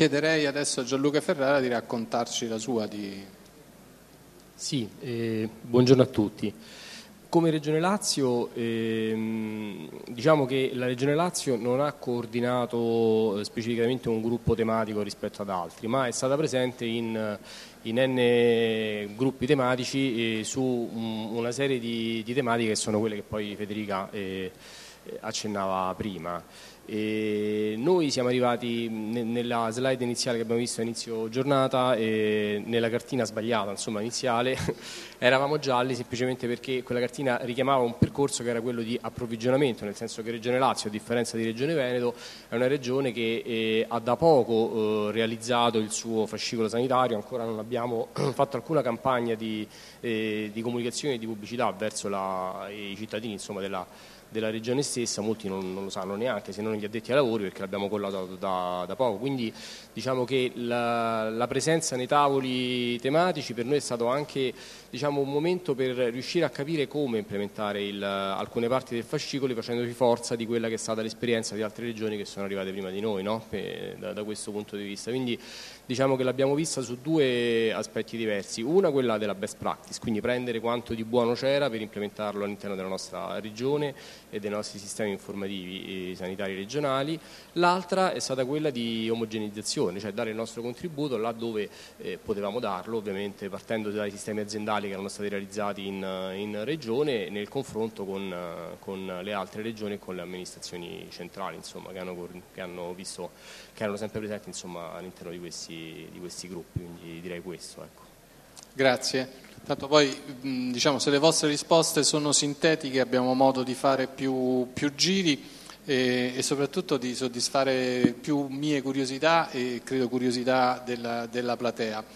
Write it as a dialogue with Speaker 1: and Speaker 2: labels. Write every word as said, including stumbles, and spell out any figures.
Speaker 1: chiederei adesso a Gianluca Ferrara di raccontarci la sua. Di...
Speaker 2: Sì, eh, buongiorno a tutti. Come Regione Lazio, ehm, diciamo che la Regione Lazio non ha coordinato specificamente un gruppo tematico rispetto ad altri, ma è stata presente in, in N gruppi tematici eh, su um, una serie di, di tematiche che sono quelle che poi Federica eh, accennava prima. E noi siamo arrivati nella slide iniziale che abbiamo visto a inizio giornata e nella cartina sbagliata, insomma iniziale, eravamo gialli semplicemente perché quella cartina richiamava un percorso che era quello di approvvigionamento, nel senso che Regione Lazio, a differenza di Regione Veneto, è una regione che eh, ha da poco eh, realizzato il suo fascicolo sanitario, ancora non abbiamo fatto alcuna campagna di, eh, di comunicazione e di pubblicità verso la, i cittadini, insomma, della della regione stessa. Molti non, non lo sanno neanche, se non gli addetti ai lavori, perché l'abbiamo collato da, da poco. Quindi diciamo che la, la presenza nei tavoli tematici per noi è stato anche, diciamo, un momento per riuscire a capire come implementare il, alcune parti del fascicolo, facendoci forza di quella che è stata l'esperienza di altre regioni che sono arrivate prima di noi, no? Per, da, da questo punto di vista. Quindi diciamo che l'abbiamo vista su due aspetti diversi. Una, quella della best practice, quindi prendere quanto di buono c'era per implementarlo all'interno della nostra regione e dei nostri sistemi informativi e sanitari regionali. L'altra è stata quella di omogeneizzazione, cioè dare il nostro contributo là dove eh, potevamo darlo, ovviamente partendo dai sistemi aziendali che erano stati realizzati in, in regione, nel confronto con, con le altre regioni e con le amministrazioni centrali, insomma, che hanno, che hanno visto, che erano sempre presenti, insomma, all'interno di questi, di questi gruppi, quindi direi questo, ecco.
Speaker 1: Grazie. Tanto poi, diciamo, se le vostre risposte sono sintetiche abbiamo modo di fare più, più giri e, e soprattutto di soddisfare più mie curiosità e credo curiosità della, della platea.